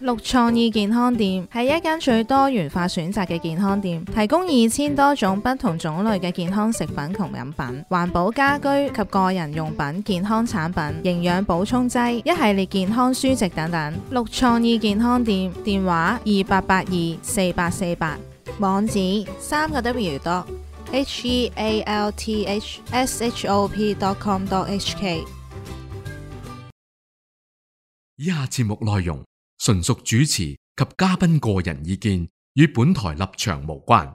綠創意健康店係一間最多元化選擇嘅健康店，提供2000多種不同種類嘅健康食品同飲品、環保家居及個人用品、健康產品、營養補充劑、一系列健康書籍等等。綠創意健康店電話28824848，網址3個 healthshop.com.hk。 以下節目內容純屬主持及嘉賓個人意見，與本台立場無關。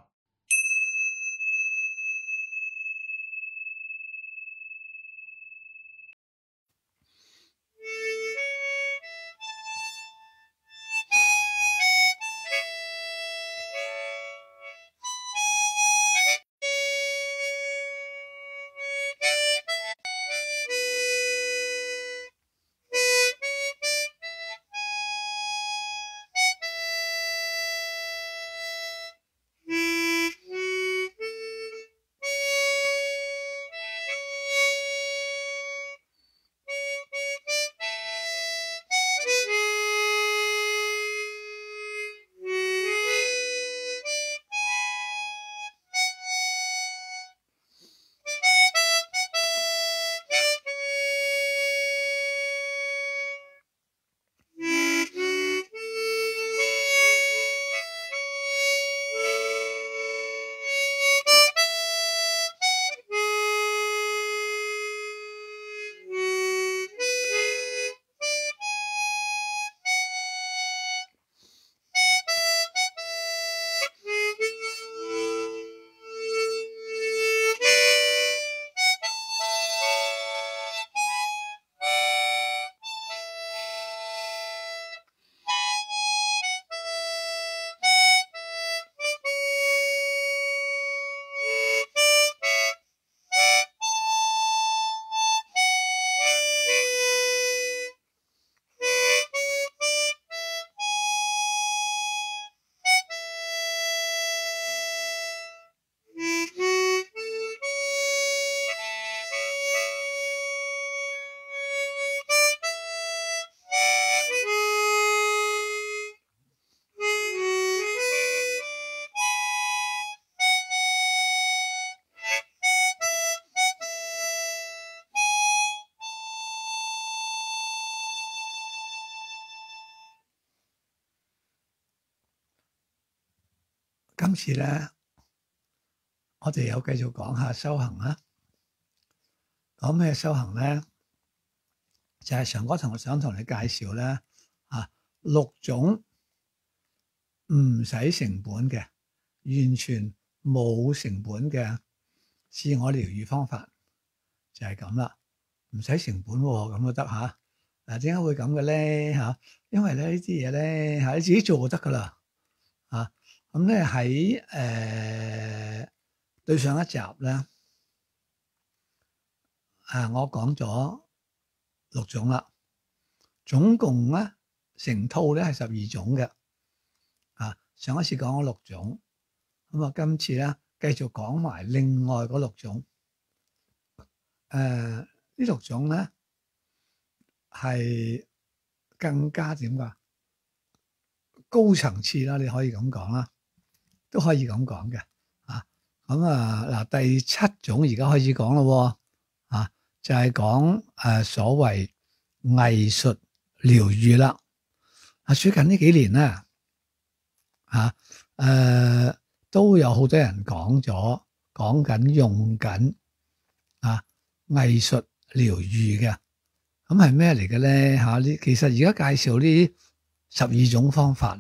今次咧，我哋又繼續講下修行啦。講咩修行咧？就係上嗰堂想同你介紹咧，6種唔使成本嘅，完全冇成本嘅自我療愈方法，就係咁啦。唔使成本喎，咁都得嚇。嗱，點解會咁嘅咧嚇？因為咧呢啲嘢咧你自己做就得噶啦嚇。咁咧喺對上一集咧，我講咗6種啦，總共咧成套咧係12種嘅。上一次講咗6種，咁啊今次咧繼續講埋另外嗰6種。呢6種咧係更加點㗎？高層次啦，你可以咁講啦。都可以咁講嘅，咁嗱第7種而家開始講咯，就係講所謂藝術療愈啦。最近呢幾年咧，都有好多人講緊用緊藝術療愈嘅，咁係咩嚟嘅咧？其實而家介紹呢12種方法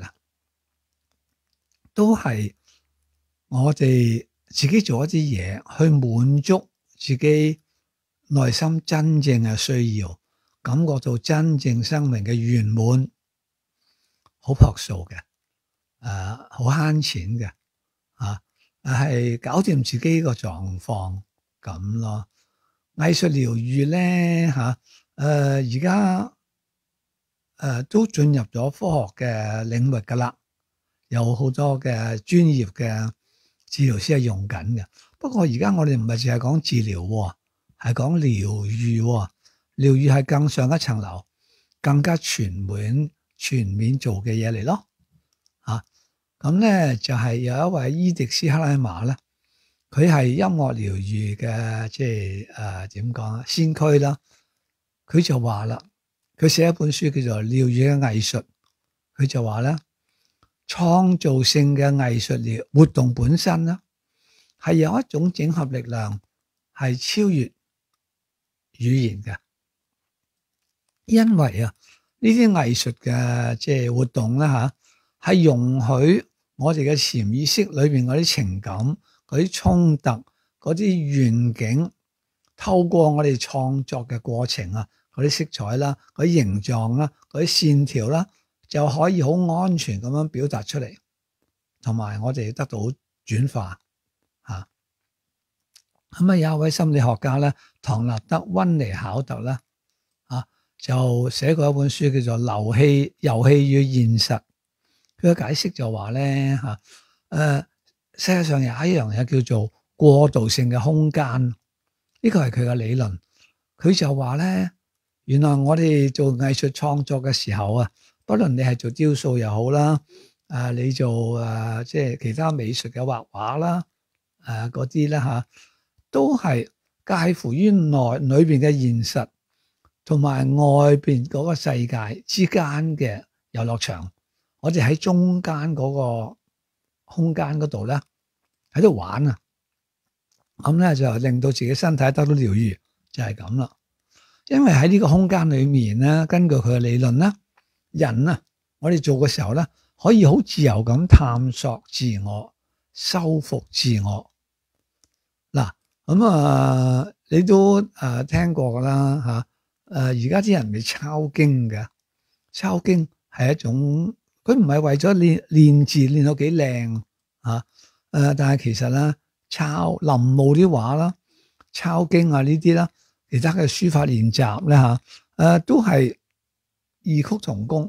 都係我哋自己做一啲嘢去滿足自己內心真正嘅需要，感覺到真正生命嘅圓滿，好樸素嘅，好慳錢嘅，係搞掂自己個狀況咁咯。藝術療愈咧而家都進入咗科學嘅領域噶啦，有好多嘅專業嘅治療師係用緊嘅。不過而家我哋唔係淨係講治療，係講療愈。療愈係更上一層樓，更加全面全面做嘅嘢嚟咯。咁咧就係有一位伊迪斯克拉瑪咧，佢係音樂療癒嘅即係點講啊先驅啦。佢就話啦，佢寫一本書叫做《療癒嘅藝術》，佢就話咧，創造性嘅藝術療活動本身咧係有一種整合力量，係超越語言嘅。因為呢啲藝術嘅即係活動咧係容許我哋嘅潛意識裏邊嗰啲情感、嗰啲衝突、嗰啲願景，透過我哋創作嘅過程啊，嗰啲色彩啦、嗰啲形狀啦、嗰啲線條啦，就可以好安全咁樣表達出嚟，同埋我哋得到轉化嚇。咁有一位心理學家咧，唐納德溫尼考特啦就寫過一本書叫做《遊戲與現實》。佢嘅解釋就話咧世界上有一樣嘢叫做過渡性嘅空間，呢個係佢嘅理論。佢就話咧，原來我哋做藝術創作嘅時候不論你係做雕塑又好啦，你做即係其他美術嘅畫畫啦，嗰啲咧都係介乎於裏邊嘅現實同埋外邊嗰個世界之間嘅遊樂場。我哋喺中間嗰個空間嗰度咧，喺度玩咁咧就令到自己身體得到療癒，就係咁啦。因為喺呢個空間裏面咧，根據佢嘅理論咧，人我哋做嘅時候咧，可以好自由咁探索自我、修復自我。嗱，咁你都聽過噶啦而家啲人咪抄經嘅，抄經係一種。佢唔係為咗練字練到幾靚但係其實咧抄臨摹啲畫啦、抄經呢啲啦、其他嘅書法練習咧都係異曲同工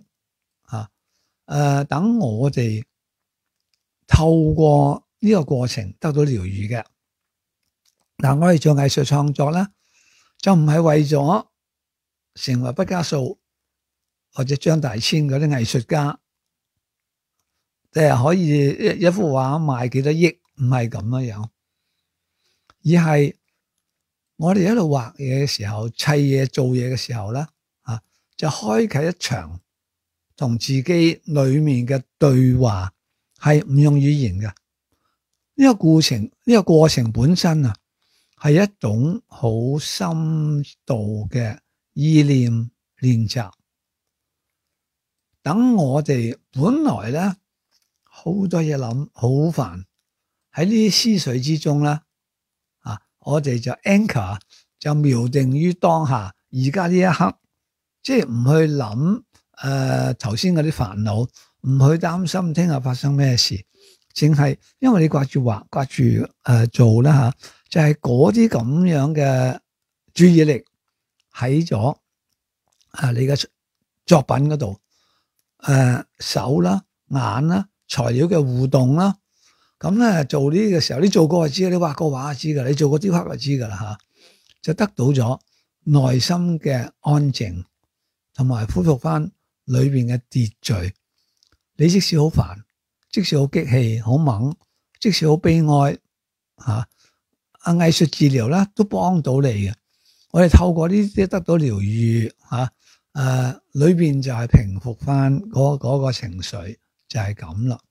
等我哋透過呢個過程得到療癒嘅。嗱，我哋做藝術創作咧，就唔係為咗成為畢加索或者張大千嗰啲藝術家。即係可以一幅畫賣幾多億，唔係咁樣，而係我哋喺度畫嘢嘅時候、砌嘢、做嘢嘅時候咧，就開啟一場同自己裏面嘅對話，係唔用語言嘅。呢個過程本身係一種好深度嘅意念練習。等我哋本來咧，好多嘢諗，好煩。喺呢啲思緒之中咧，我哋就 anchor 就瞄定於當下，而家呢一刻，即係唔去諗頭先嗰啲煩惱，唔去擔心聽日發生咩事，淨係因為你掛住畫、掛住做啦就係嗰啲咁樣嘅注意力喺咗你嘅作品嗰度，手啦、眼啦。材料嘅互動啦，咁咧做呢個時候，你做過就知，你畫過畫就知噶，你做過雕刻就知噶啦就得到咗內心嘅安靜，同埋恢復翻裏邊嘅秩序。你即使好煩，即使好激氣、好猛，即使好悲哀藝術治療咧都幫到你嘅。我哋透過呢啲得到療癒裏邊就係平復翻嗰個情緒。就係咁啦。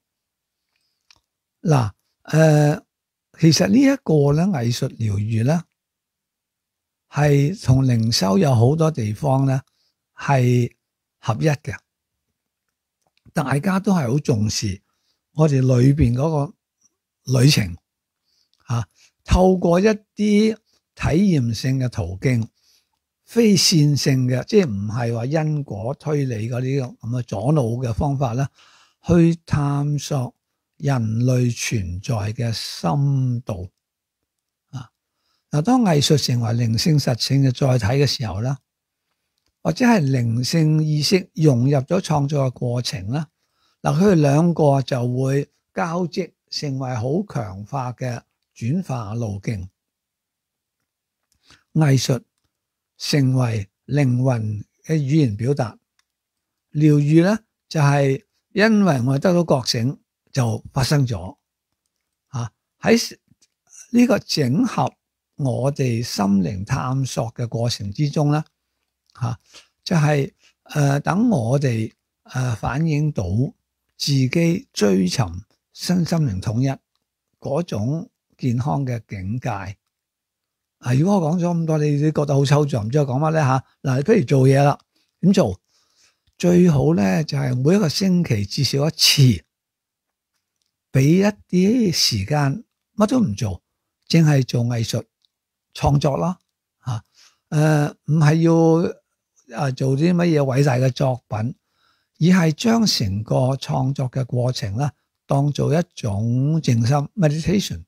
嗱，其實呢一個咧藝術療癒咧，係同靈修有好多地方咧係合一嘅。大家都係好重視我哋裏邊嗰個旅程透過一啲體驗性嘅途徑，非線性嘅，即係唔係話因果推理嗰啲咁嘅左腦嘅方法啦。去探索人類存在嘅深度嗱，當藝術成為靈性實性嘅載體嘅時候咧，或者係靈性意識融入咗創作嘅過程啦，佢哋兩個就會交織，成為好強化嘅轉化路徑。藝術成為靈魂嘅語言表達， 療愈咧就係因為我哋得到覺醒就發生咗喺呢個整合我哋心靈探索嘅過程之中咧就係等我哋反映到自己追尋身心靈統一嗰種健康嘅境界。如果我講咗咁多，你覺得好抽象，唔知我講乜咧嚇？嗱，不如做嘢啦，點做？最好咧就係每一個星期至少一次，俾一啲時間，乜都唔做，淨係做藝術創作啦唔係要做啲乜嘢偉大嘅作品，而係將成個創作嘅過程啦，當做一種靜心 meditation。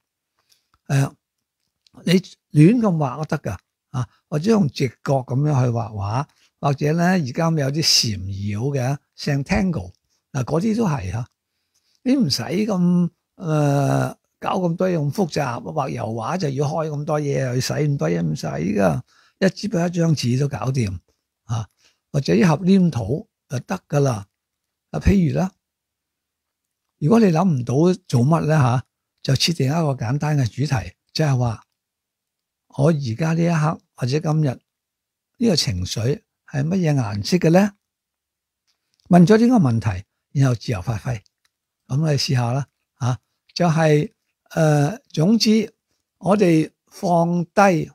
你亂咁畫都得噶或者用直覺咁樣去畫畫，或者咧而家咪有啲禪繞嘅 Zentangle 嗰啲都係你唔使咁搞咁多嘢咁複雜，畫油畫就要開咁多嘢，去使咁多嘢，唔使噶，一支筆一張紙都搞掂或者一盒黏土就得噶啦。譬如啦，如果你諗唔到做乜咧就設定一個簡單嘅主題，即係話我而家呢一刻或者今日呢個情緒係乜嘢顏色嘅咧？問咗呢個問題，然後自由發揮。咁你試下啦就係總之我哋放低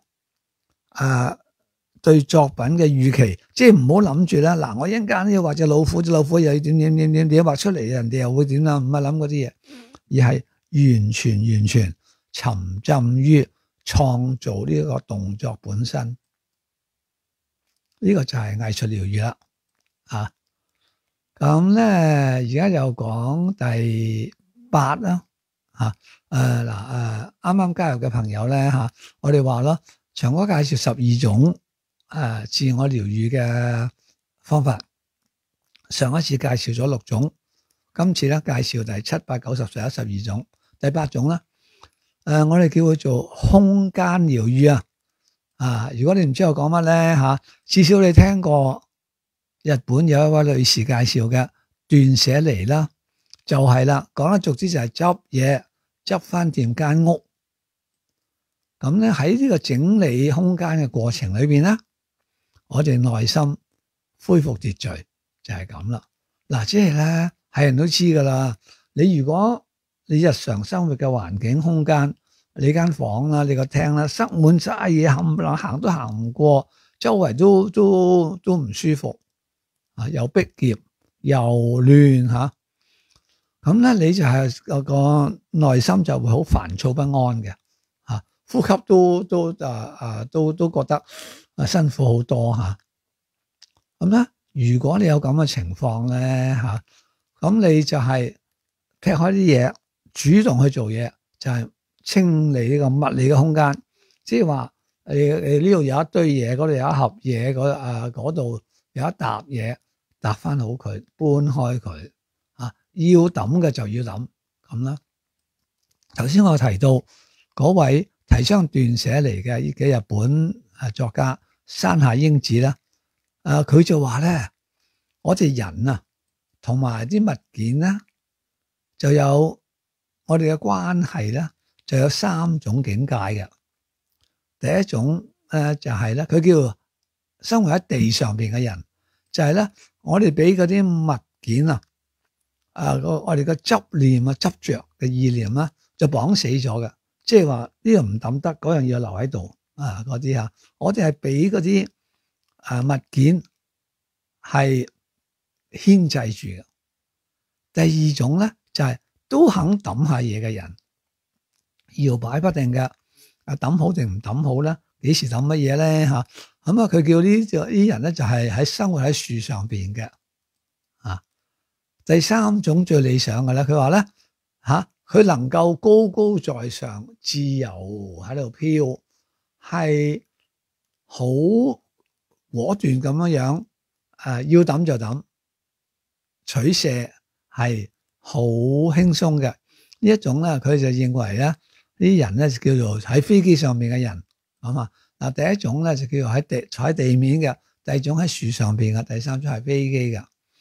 對作品嘅預期，即係唔好諗住啦。嗱，我一陣間要畫隻老虎，隻老虎又要點畫出嚟，人哋又會點啦？唔係諗嗰啲嘢，而係完全沉浸於創造呢個動作本身。呢個就係藝術療愈啦咁咧而家又講第8啦啱啱加入嘅朋友咧我哋話咯，長哥介紹12種自我療愈嘅方法。上一次介紹咗6種，今次咧介紹第7、8、9、10、11、12種。第8種咧我哋叫佢做空間療愈如果你唔知我講乜咧至少你聽過日本有一位女士介紹嘅斷捨離啦，就係啦，講得俗啲就係執嘢，執翻掂間屋。咁咧喺呢個整理空間嘅過程裏邊咧，我哋內心恢復秩序就係咁啦。嗱，即係咧係人都知噶啦。你如果你日常生活嘅環境空間，你間房啦，你個廳啦，塞滿晒嘢，冚唪唥行都行唔過，周圍都唔舒服又逼仄又亂咁咧你就係個內心就會好煩躁不安嘅呼吸都覺得辛苦好多咁咧如果你有咁嘅情況咧咁你就係劈開啲嘢，主動去做嘢，就係清理呢個物理嘅空間，即係話你呢度有一堆嘢，嗰度有一盒嘢，嗰度有一沓嘢，搭翻好佢，搬開佢要抌嘅就要抌咁啦。頭先我提到嗰位提倡斷捨離嘅日本作家山下英子啦，佢就話咧，我哋人同埋啲物件咧，就有我哋嘅關係咧，就有3種境界嘅。第一種就係咧，佢叫生活喺地上邊嘅人，就係咧，我哋俾嗰啲物件我哋嘅執念執着嘅意念就綁死咗嘅，即係話呢個唔抌得，嗰樣要留喺度嗰啲我哋係俾嗰啲物件係牽制住嘅。第二種咧就係都肯抌下嘢嘅人，搖擺不定嘅，抌好定唔抌好咧？幾時抌乜嘢咧？咁佢叫呢啲人咧就係喺生活喺樹上邊嘅。第3種最理想嘅咧，佢話咧佢能夠高高在上，自由喺度飄，係好果斷咁樣要抌就抌，取捨係好輕鬆嘅。呢一種咧，佢就認為咧，呢啲人咧就叫做喺飛機上面嘅人嗱，第一種咧就叫做坐喺地面嘅，第二種喺樹上邊嘅，第3種係飛機嘅。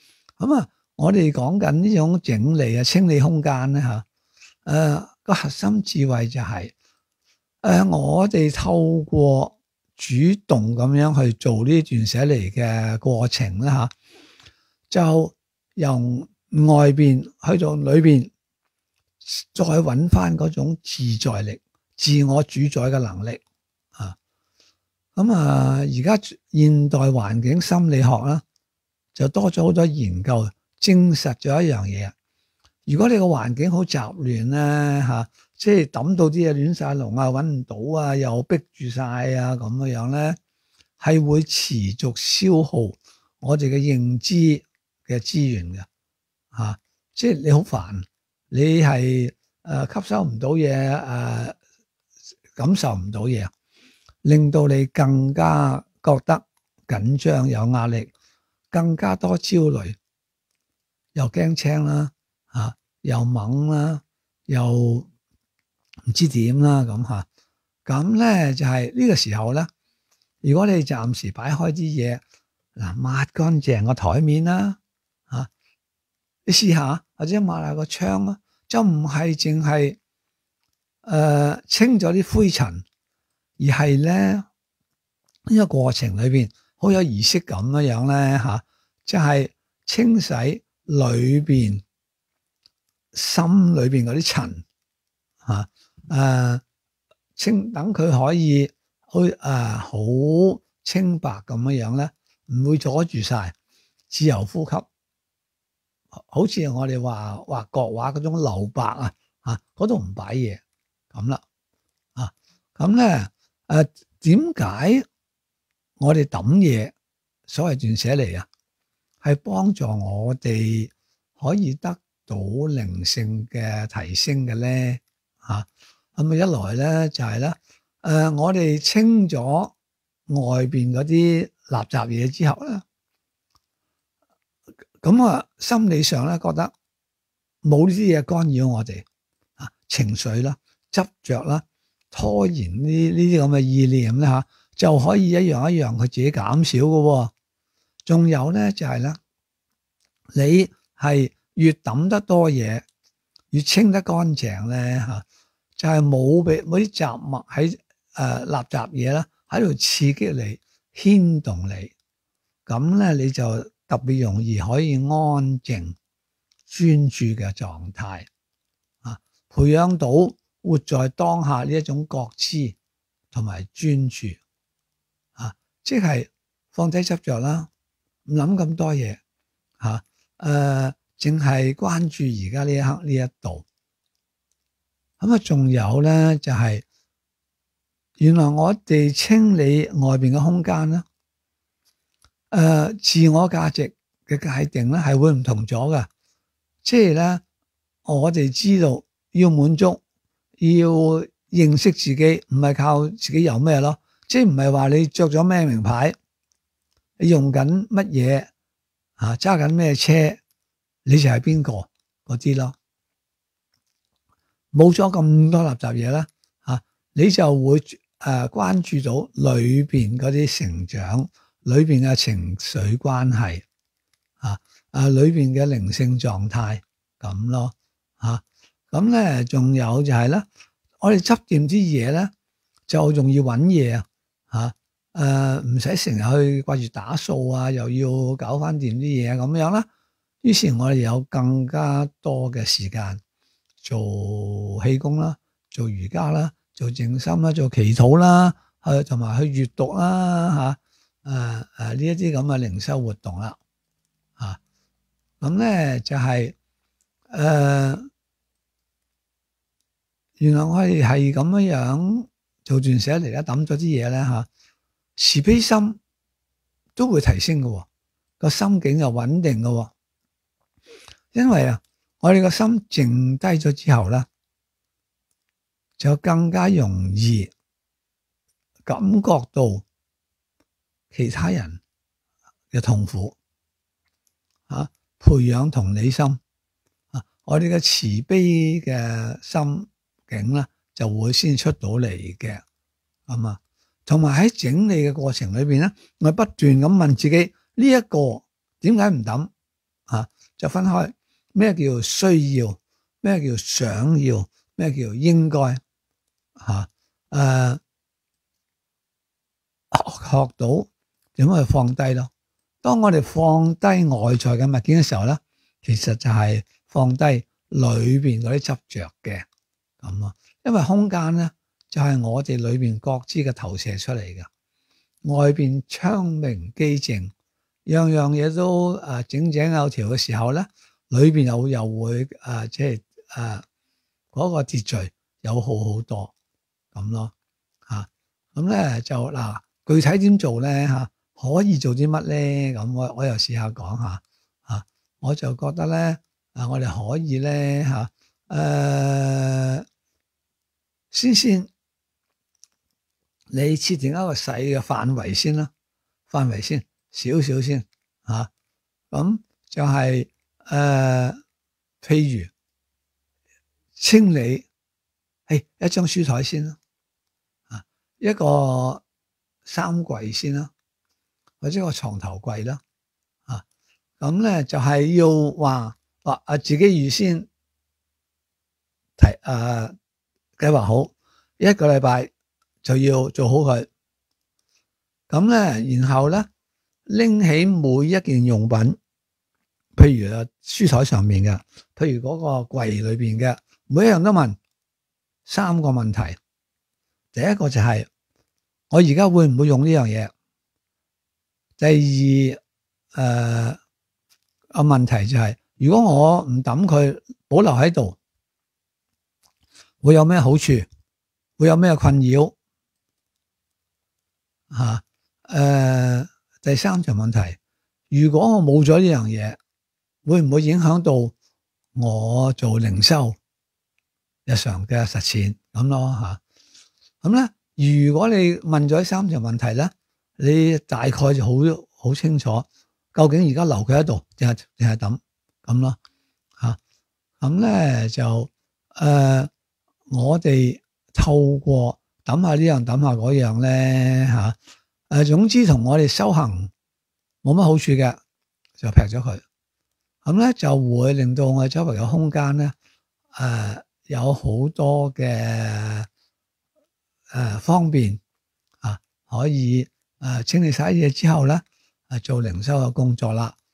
咁啊，我哋講緊呢種整理啊、清理空間咧嚇，個核心智慧就係我哋透過主動咁樣去做呢段寫嚟嘅過程咧嚇，就由外邊去到裏邊，再揾翻嗰種自在力、自我主宰嘅能力啊。咁啊，而家現代環境心理學啦，就多咗好多研究，證實咗一樣嘢。如果你個環境好雜亂咧嚇，即係抌到啲嘢亂晒龍啊，揾唔到啊，又逼住晒啊咁樣咧，係會持續消耗我哋嘅認知嘅資源嘅嚇。即係你好煩，你係吸收唔到嘢，感受唔到嘢，令到你更加覺得緊張有壓力，更加多焦慮，又驚青啦嚇，又懵啦，又唔知點啦咁嚇。咁咧就係呢個時候咧，如果你暫時擺開啲嘢，嗱，抹乾淨個台面啦嚇，你試下或者抹下個窗啦，就唔係淨係清咗啲灰塵，而係咧呢個過程裏邊好有儀式感咁樣咧嚇，即係清洗裏邊心裏邊嗰啲塵嚇，清等佢可以去好清白咁樣咧，唔會阻住晒，自由呼吸。好似我哋畫國畫嗰種留白啊，嗰度唔擺嘢咁啦，咁咧點解我哋抌嘢所謂斷捨離啊，係幫助我哋可以得到靈性嘅提升嘅咧嚇？咁啊一來咧就係咧我哋清咗外邊嗰啲垃圾嘢之後咧，咁啊心理上咧覺得冇呢啲嘢干擾我哋情緒啦、執着啦、拖延呢啲咁嘅意念咧嚇，就可以一樣一樣佢自己減少嘅。仲有咧就係咧，你係越抌得多嘢，越清得乾淨咧嚇，就係冇俾嗰啲雜物喺垃圾嘢啦喺度刺激你、牽動你，咁咧你就特別容易可以安靜專注嘅狀態培養到活在當下呢一種覺知同埋專注即係放低執着啦，唔諗咁多嘢淨係關注而家呢一刻呢一度。咁仲有咧就係原來我哋清理外邊嘅空間咧，自我價值嘅界定咧係會唔同咗㗎。即係咧，我哋知道要滿足，要認識自己，唔係靠自己有咩咯。即係唔係話你着咗咩名牌，你用緊乜嘢揸緊咩車，你就係邊個嗰啲咯。冇咗咁多垃圾嘢啦你就會關注到裏邊嗰啲成長，裏邊嘅情緒關係裏邊嘅靈性狀態咁咯咁咧仲有就係咧，我哋執掂啲嘢咧就容易揾嘢唔使成日去掛住打掃又要搞翻掂啲嘢咁樣啦。於是我哋有更加多嘅時間做氣功啦，做瑜伽啦，做靜心啦，做祈禱啦，同埋去閱讀啦呢一啲咁嘅靈修活動啦咁咧就係原來我哋係咁樣做斷捨離咧，抌咗啲嘢咧慈悲心都會提升嘅，個心境又穩定嘅，因為我哋個心靜低咗之後咧，就更加容易感覺到其他人嘅痛苦培養同理心我哋嘅慈悲嘅心境咧就會先出到嚟嘅同埋喺整理嘅過程裏邊咧，我不斷咁問自己呢一個點解唔抌？ 就分開咩叫需要，咩叫想要，咩叫應該學到點樣去放低咯。當我哋放低外在嘅物件嘅時候咧，其實就係放低裏邊嗰啲執着嘅咁咯。因為空間咧就係我哋裏邊覺知嘅投射出嚟嘅，外邊窗明幾淨，樣樣嘢都整整有條嘅時候咧，裏邊又會即係嗰個秩序有好多咁咯咁咧就嗱，具體點做咧可以做啲乜咧？咁我又試下講下我就覺得咧我哋可以咧先你設定一個細嘅範圍先啦，範圍先少少先咁就係譬如清理一張書台先啦，一個衫櫃先啦，或者個床頭櫃啦咁咧就係要話自己預先計劃好1個禮拜就要做好佢，咁咧然後咧拎起每一件用品，譬如書台上面嘅，譬如嗰個櫃裏邊嘅，每一樣都問3個問題。第一個就係我而家會唔會用呢樣嘢？第二問題就係如果我唔抌佢，保留喺度，會有咩好處？會有咩困擾？第三條問題，如果我冇咗呢樣嘢，會唔會影響到我做靈修日常嘅實踐咁咯咁咧，如果你問咗3條問題咧，你大概就好清楚，究竟而家留佢喺度定係抌咁咯咁咧就我哋透過抌下呢樣抌下嗰樣咧總之同我哋修行冇乜好處嘅，就劈咗佢。咁咧就會令到我哋周圍嘅空間咧有好多嘅方便可以清理晒啲嘢之後咧做靈修嘅工作啦。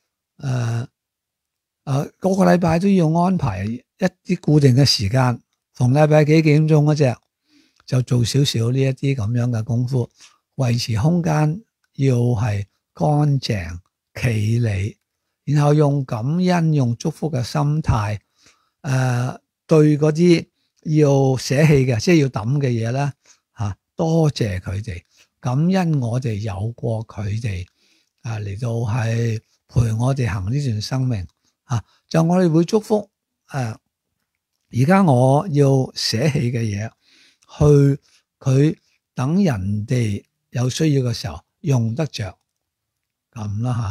個個禮拜都要安排一啲固定嘅時間，逢禮拜幾點鐘嗰隻就做少少呢一啲咁樣嘅功夫，維持空間要係乾淨企理，然後用感恩用祝福嘅心態對嗰啲要捨棄嘅即係要抌嘅嘢咧多謝佢哋，感恩我哋有過佢哋嚟到係陪我哋行呢段生命就我哋會祝福而家我要捨棄嘅嘢，去佢等人哋有需要嘅時候用得着咁啦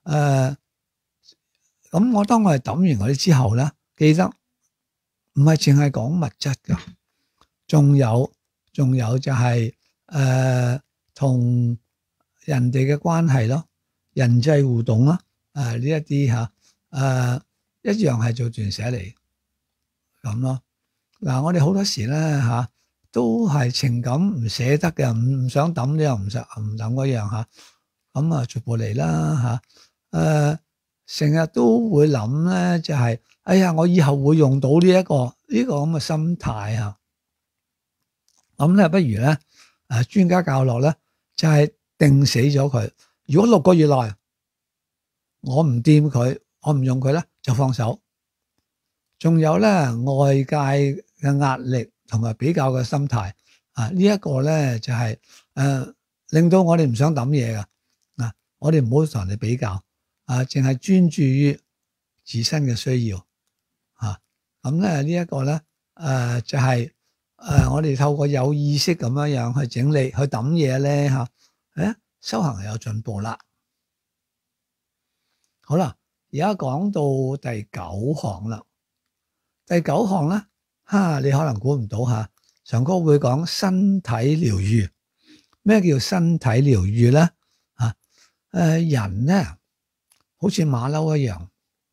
咁當我哋抌完嗰啲之後咧，記得唔係淨係講物質噶，仲有就係同人哋嘅關係咯，人際互動啦呢一啲一樣係做斷捨離咁咯。我哋好多時咧都係情感唔捨得嘅，唔想抌呢樣唔抌嗰樣咁逐步嚟啦成日都會諗咧就係哎呀我以後會用到呢一個咁嘅心態咁咧不如咧專家教落咧就係定死咗佢，如果6個月內我唔掂佢，我唔用佢咧就放手。仲有咧外界嘅壓力同埋比較嘅心態呢一個咧就係令到我哋唔想抌嘢㗎我哋唔好同人哋比較淨係專注於自身嘅需要咁咧呢一個咧就係我哋透過有意識咁樣去整理去抌嘢咧修行係有進步啦。好啦，而家講到第9項啦。第9項咧你可能估唔到上哥會講身體療癒。咩叫身體療癒咧人咧好似馬騮一樣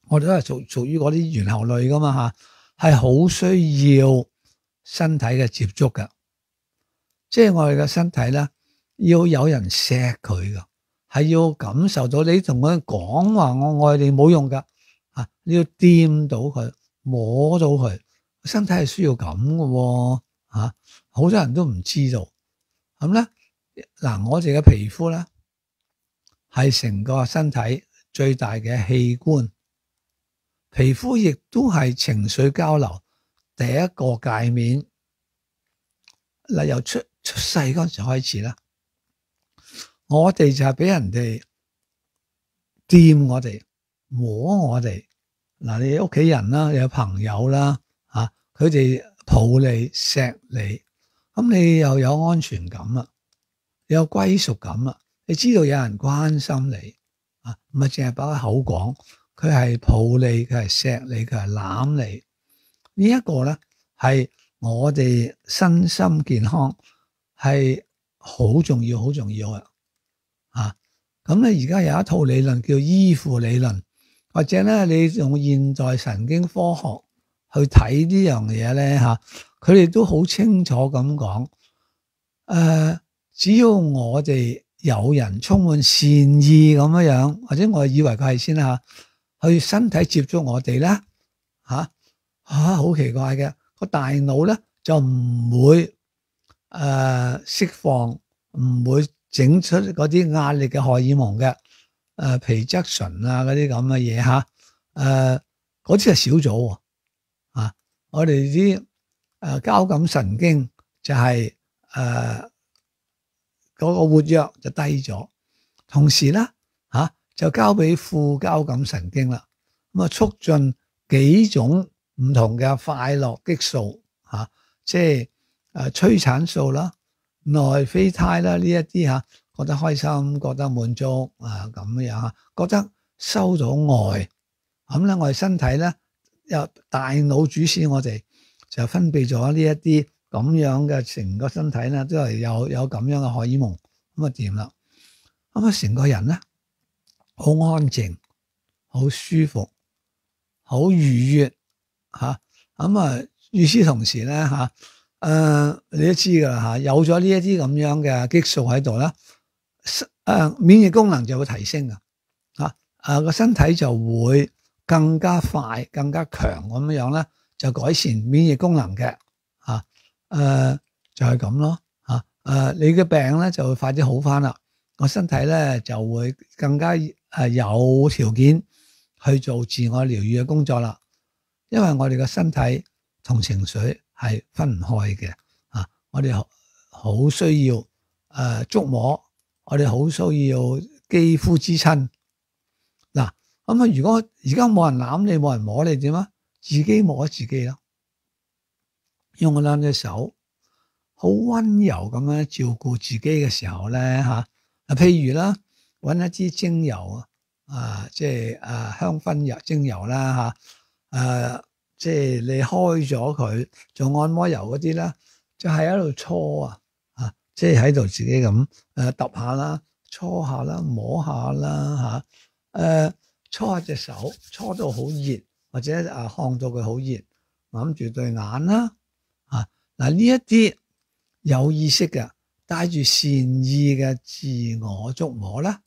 我哋都係屬於嗰啲猿猴類噶嘛嚇，係好需要身體嘅接觸嘅，即係我哋嘅身體咧要有人錫佢噶，係要感受到你同佢講話我愛你冇用噶嚇，你要掂到佢，摸到佢，身體係需要咁嘅喎嚇，好多人都唔知道。咁咧嗱，我哋嘅皮膚咧係成個身體最大嘅器官。皮膚亦都係情緒交流第一個界面。嗱，由出世嗰陣時開始啦，我哋就係俾人哋掂我哋、摸我哋。嗱，你屋企人啦，你有朋友啦，嚇佢哋抱你、錫你，咁你又有安全感啦，你有歸屬感啦，你知道有人關心你，啊，唔係淨係擺口講。佢係抱你，佢係錫你，佢係攬你。呢一個咧係我哋身心健康係好重要、好重要嘅。咁咧而家有一套理論叫依附理論，或者咧你用現代神經科學去睇呢樣嘢咧嚇，佢哋都好清楚咁講。只要我哋有人充滿善意咁樣，或者我以為佢係先啦，去身體接觸我哋咧，好奇怪嘅，個大腦咧就唔會釋放，唔會整出嗰啲壓力嘅荷爾蒙嘅，皮質醇啊嗰啲咁嘅嘢嚇，嗰啲係少咗喎，我哋啲交感神經就係嗰個活躍就低咗，同時咧就交俾副交感神經啦，咁啊促進幾種唔同嘅快樂激素即係催產素啦、內啡肽啦呢一啲覺得開心、覺得滿足咁樣覺得收到愛，咁咧我哋身體咧有大腦主使我哋就分泌咗呢一啲咁樣嘅，成個身體咧都係有咁樣嘅荷爾蒙，咁啊掂啦，咁啊成個人咧好安靜、好舒服、好愉悅咁啊！與此同時咧你都知噶啦有咗呢一啲咁樣嘅激素喺度啦，免疫功能就會提升個身體就會更加快、更加強咁樣咧，就改善免疫功能嘅就係咁咯你嘅病咧就會快啲好翻啦，個身體咧就會更加有條件去做自我療愈嘅工作啦。因為我哋嘅身體同情緒係分唔開嘅我哋好需要觸摸，我哋好需要肌膚之親。嗱咁如果而家冇人攬你，冇人摸你點啊？自己摸自己咯，用我兩隻手好溫柔咁樣照顧自己嘅時候咧譬如啦，搵一支精油即係香薰油、精油啦即係你開咗佢做按摩油嗰啲啦，就係喺度搓即係喺度自己咁揼下啦、搓下啦、摸下啦搓下隻手，搓到好熱，或者烘到佢好熱，揞住對眼啦嗱，呢一啲有意識嘅帶住善意嘅自我觸摸啦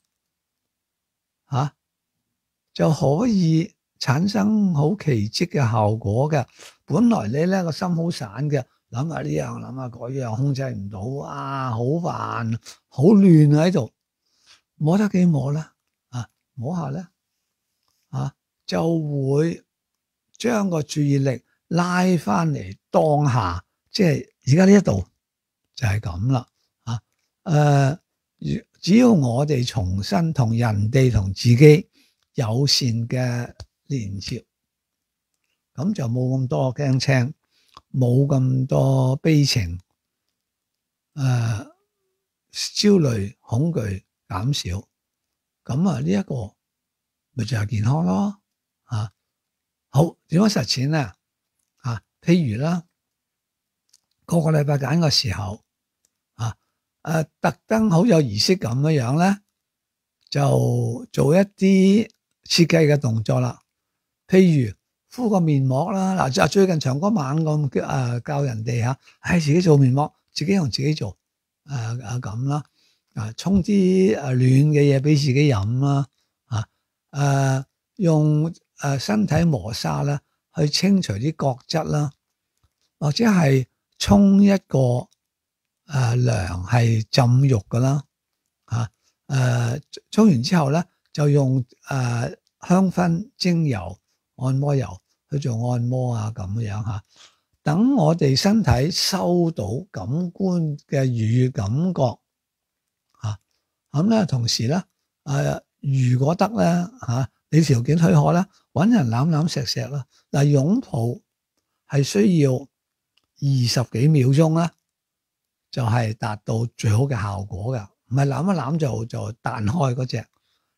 就可以產生好奇蹟嘅效果嘅。本來你咧個心好散嘅，諗下呢樣諗下嗰樣，控制唔到好煩好亂喺度，摸得幾摸啦摸下咧就會將個注意力拉翻嚟當下，即係而家呢一度就係咁啦只要我哋重新同人哋同自己友善嘅連接，咁就冇咁多驚青，冇咁多悲情，焦慮恐懼減少，咁呢一個咪就係健康咯好，點樣實踐咧譬如啦，個禮拜揀嘅時候特登好有儀式感樣咧，就做一啲設計嘅動作啦。 譬如敷個面膜啦，嗱最近長哥猛咁教人哋自己做面膜，自己用自己做咁啦，沖啲暖嘅嘢俾自己飲啦，用身體磨砂啦去清除啲角質啦，或者係沖一個涼係浸浴噶啦，沖完之後咧就用香薰精油、按摩油去做按摩咁樣等我哋身體收到感官嘅愉悅感覺咁咧，同時咧如果得咧你條件許可咧，搵人攬攬錫錫啦。嗱，擁抱係需要20幾秒鐘啦，就係達到最好嘅效果噶，唔係攬一攬就彈開嗰隻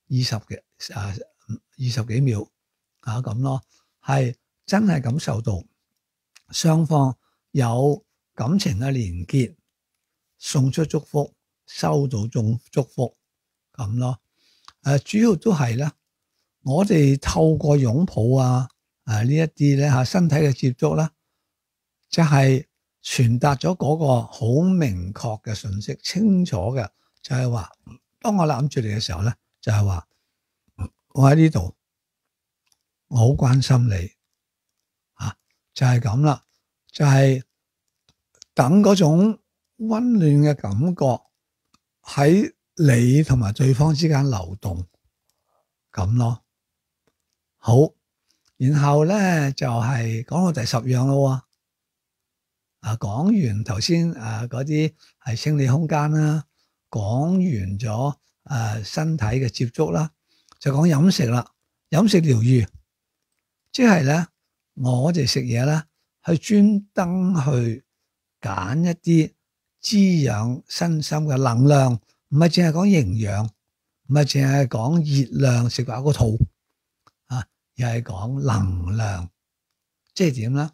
20幾秒咁咯，係真係感受到雙方有感情嘅連結，送出祝福，收到祝福咁咯。主要都係咧，我哋透過擁抱呢一啲咧身體嘅接觸啦，就係傳達咗嗰個好明確嘅信息，清楚嘅就係話，當我攬住你嘅時候咧，就係話我喺呢度，我好關心你就係咁啦，就係等嗰種溫暖嘅感覺喺你同埋對方之間流動咁咯。好，然後咧就係講到第10樣咯。講完頭先嗰啲係清理空間啦，講完咗身體嘅接觸啦，就講飲食啦。飲食療癒，即係咧我哋食嘢咧，去專登去揀一啲滋養身心嘅能量，唔係淨係講營養，唔係淨係講熱量食飽個肚而係講能量，即係點咧？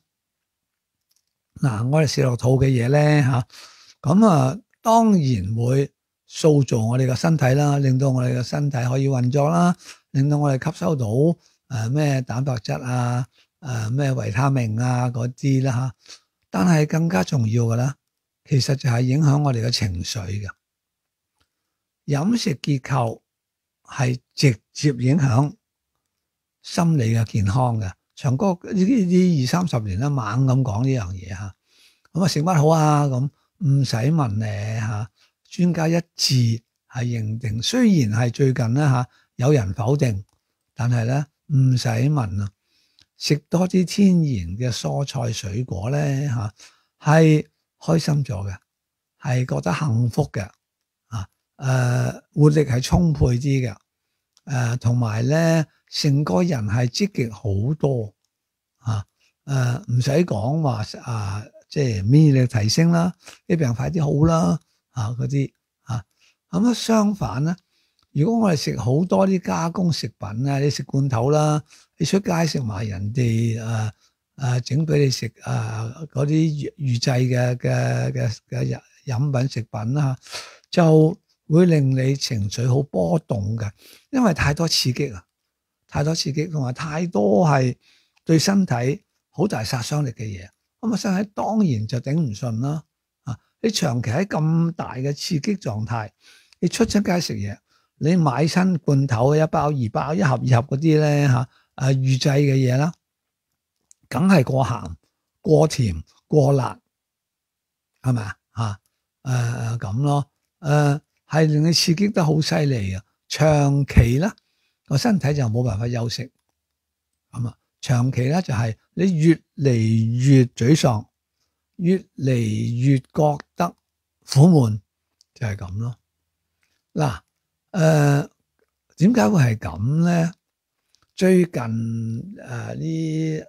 我哋食落肚嘅嘢咧咁當然會塑造我哋嘅身體啦，令到我哋嘅身體可以運作啦，令到我哋吸收到咩蛋白質咩維他命嗰啲啦但係更加重要嘅咧，其實就係影響我哋嘅情緒嘅。飲食結構係直接影響心理嘅健康嘅。長哥呢20-30年啦，猛咁講呢樣嘢咁食乜好咁唔使問咧專家一致係認定，雖然係最近咧有人否定，但係咧唔使問食多啲天然嘅蔬菜水果咧係開心咗嘅，係覺得幸福嘅活力係充沛啲嘅同埋咧成個人係積極好多唔使講話即係免疫力提升啦，啲病快啲好啦嗰啲咁相反咧，如果我哋食好多啲加工食品你食罐頭啦，你出街食埋人哋整俾你食嗰啲預製嘅飲品食品啦就會令你情緒好波動嘅，因為太多刺激太多刺激同埋太多係對身體好大殺傷力嘅嘢，咁身體當然就頂唔順啦你長期喺咁大嘅刺激狀態，你出街食嘢，你買親罐頭1包2包1盒2盒嗰啲咧預製嘅嘢啦，梗係過鹹過甜過辣係咪咁咯係令你刺激得好犀利啊！長期咧個身體就冇辦法休息長期咧就係你越嚟越沮喪，越嚟越覺得苦悶，就係咁咯。嗱點解會係咁咧？最近呢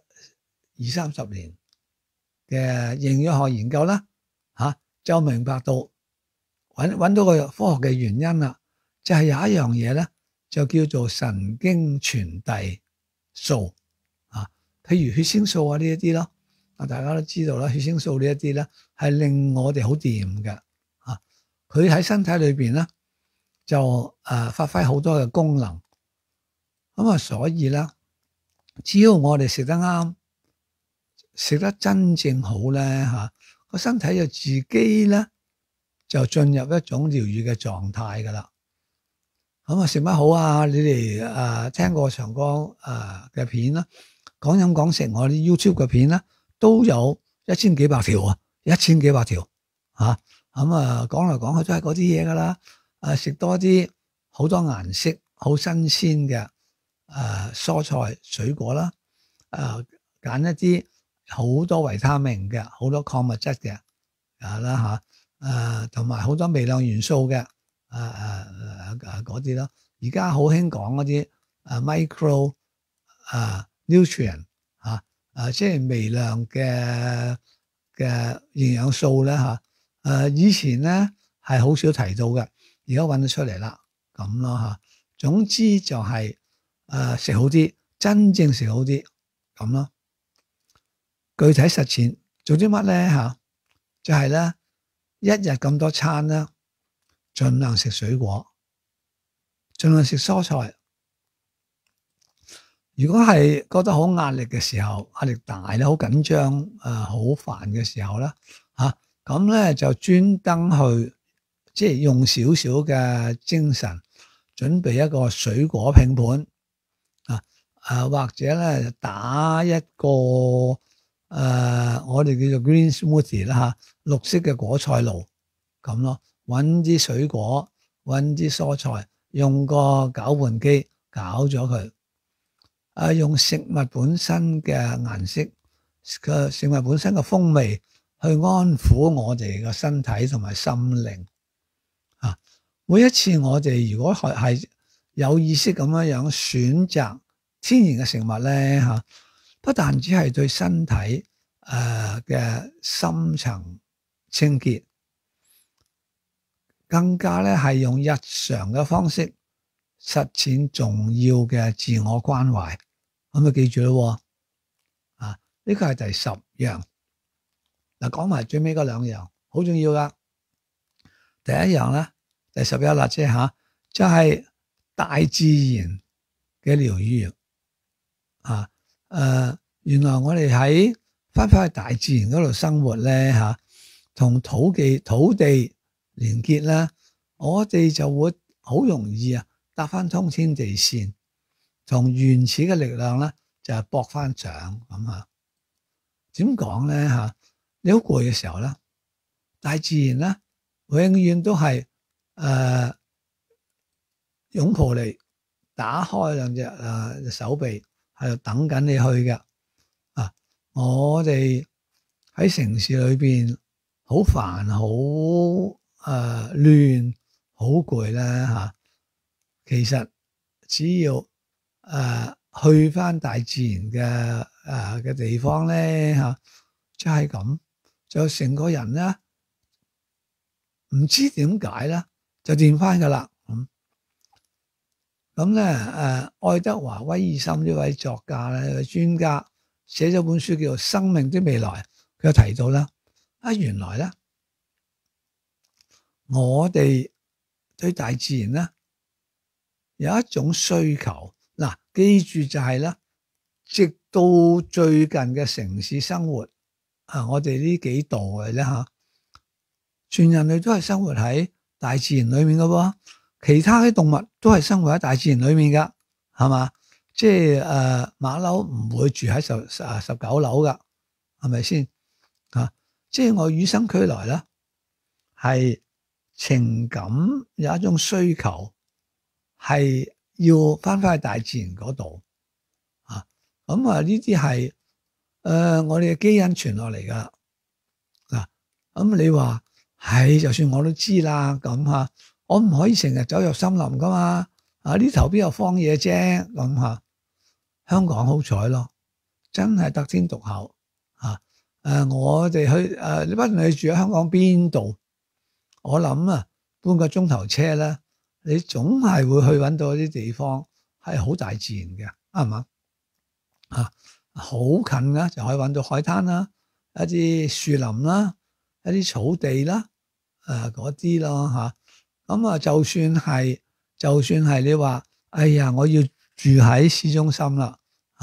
20-30年嘅營養學研究啦就明白到揾到個科學嘅原因啦，就係有一樣嘢咧，就叫做神經傳遞素譬如血清素呢一啲咯，大家都知道啦，血清素呢一啲咧係令我哋好掂嘅佢喺身體裏邊咧就發揮好多嘅功能，咁所以咧只要我哋食得啱，食得真正好咧個身體就自己咧就進入一種療愈嘅狀態噶啦。咁啊食乜好啊？你哋聽過長江嘅片啦，講飲講食我啲 YouTube 嘅片啦，都有1000幾百條啊，1000幾百條嚇。咁講嚟講去都係嗰啲嘢噶啦。食多啲好多顏色、好新鮮嘅蔬菜水果啦。揀一啲好多維他命嘅、好多礦物質嘅啦嚇。同埋好多微量元素嘅嗰啲咯。而家好興講嗰啲micro nutrient 即係微量嘅營養素咧以前咧係好少提到嘅，而家揾得出嚟啦，咁咯嚇。總之就係食好啲，真正食好啲咁咯。具體實踐做啲乜咧就係咧一日咁多餐啦，盡量食水果，盡量食蔬菜。如果係覺得好壓力嘅時候，壓力大咧，好緊張好煩嘅時候啦咁咧就專登去即係用少少嘅精神準備一個水果拼盤或者咧打一個我哋叫做 green smoothie 啦綠色嘅果菜露咁咯。揾啲水果，揾啲蔬菜，用個攪拌機攪咗佢用食物本身嘅顏色食物本身嘅風味去安撫我哋嘅身體同埋心靈每一次我哋如果係有意識咁樣選擇天然嘅食物咧不但只係對身體嘅深層清潔，更加咧係用日常嘅方式實踐重要嘅自我關懷。咁就記住咯呢個係第10樣。嗱，講埋最尾嗰2樣好重要噶。第一樣咧，第11啦，即係就係大自然嘅療愈原來我哋喺翻返去大自然嗰度生活咧同土地連結咧，我哋就會好容易搭翻通天地線，同原始嘅力量咧就係駁翻上咁點講咧你好攰嘅時候咧，大自然咧永遠都係擁抱你，打開兩隻手臂喺度等緊你去嘅我哋喺城市裏邊好煩好亂好攰啦其實只要去翻大自然嘅地方咧就係咁，就成個人咧唔知點解咧就掂翻噶啦咁咧愛德華威爾森呢位作家咧專家寫咗本書叫做《生命的未來》，佢有提到啦原來咧我哋對大自然咧有一種需求記住就係咧，直到最近嘅城市生活我哋呢幾代咧全人類都係生活喺大自然裏面嘅喎，其他嘅動物都係生活喺大自然裏面噶，係嘛？即係馬騮唔會住喺19樓噶，係咪先即係我與生俱來咧，係情感有一種需求，係要翻返去大自然嗰度咁呢啲係我哋嘅基因傳落嚟噶咁你話係，就算我都知啦咁我唔可以成日走入森林噶嘛呢頭邊有荒野啫咁香港好彩咯，真係得天獨厚我哋去你不論你住喺香港邊度，我諗半個鐘頭車咧，你總係會去搵到一啲地方係好大自然嘅，啱唔啱好近啦，就可以搵到海灘啦，一啲樹林啦，一啲草地啦嗰啲咯咁就算係你話哎呀我要住喺市中心啦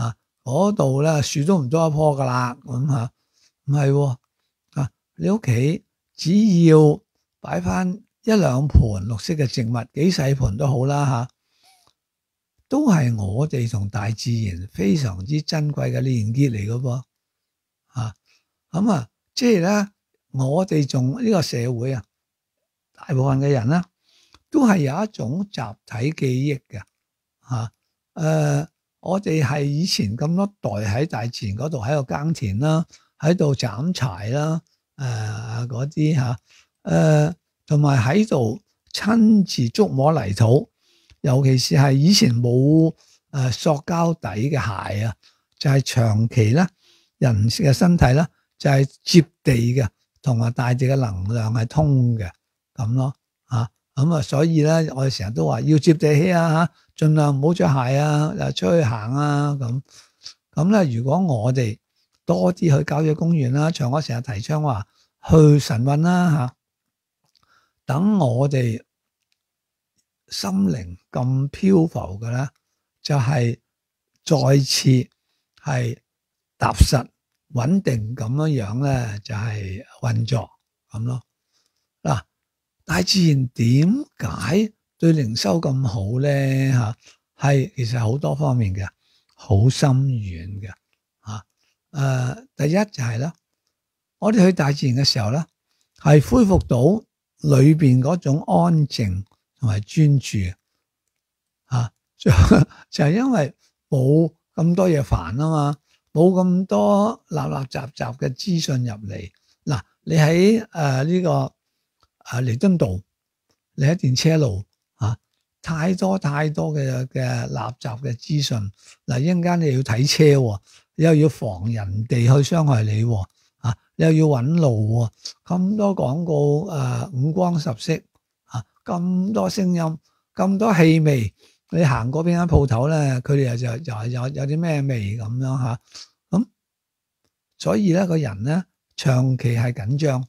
嗰度咧樹都唔多一棵噶啦，咁嚇唔係喎啊！你屋企只要擺翻一兩盆綠色嘅植物，幾細盆都好啦嚇，都係我哋同大自然非常之珍貴嘅連結嚟嘅噃嚇。咁啊，即係咧，我哋仲呢個社會啊，大部分嘅人咧都係有一種集體記憶嘅嚇。我哋係以前咁多代喺大自然嗰度喺度耕田啦，喺度斬柴啦，嗰啲嚇，同埋喺度親自觸摸泥土，尤其是係以前冇塑膠底嘅鞋啊，就係長期咧人嘅身體咧就係接地嘅，同埋大地嘅能量係通嘅咁咯嚇。咁啊，所以咧我哋成日都話要接地氣啊嚇，盡量唔好着鞋啊，出去行啊咁。咁咧，如果我哋多啲去郊野公園啦，像我成日提倡話去晨運啦嚇，等我哋心靈咁漂浮嘅咧，就係再次係踏實穩定咁樣咧，就係運作咁咯。嗱，大自然點解對靈修咁好咧？嚇，係其實好多方面嘅，好深遠嘅嚇。第一就係咧，我哋去大自然嘅時候咧，係恢復到裏邊嗰種安靜同埋專注嚇，就係因為冇咁多嘢煩啊嘛，冇咁多立立雜雜嘅資訊入嚟。嗱，你喺呢個彌敦道，你喺電車路太多嘅垃圾嘅資訊。嗱，一陣間你要睇車喎，又要防人哋去傷害你喎，又要揾路喎，咁多廣告五光十色咁多聲音，咁多氣味，你行過邊間鋪頭咧，佢哋又有啲咩味咁樣嚇，咁所以咧個人咧長期係緊張。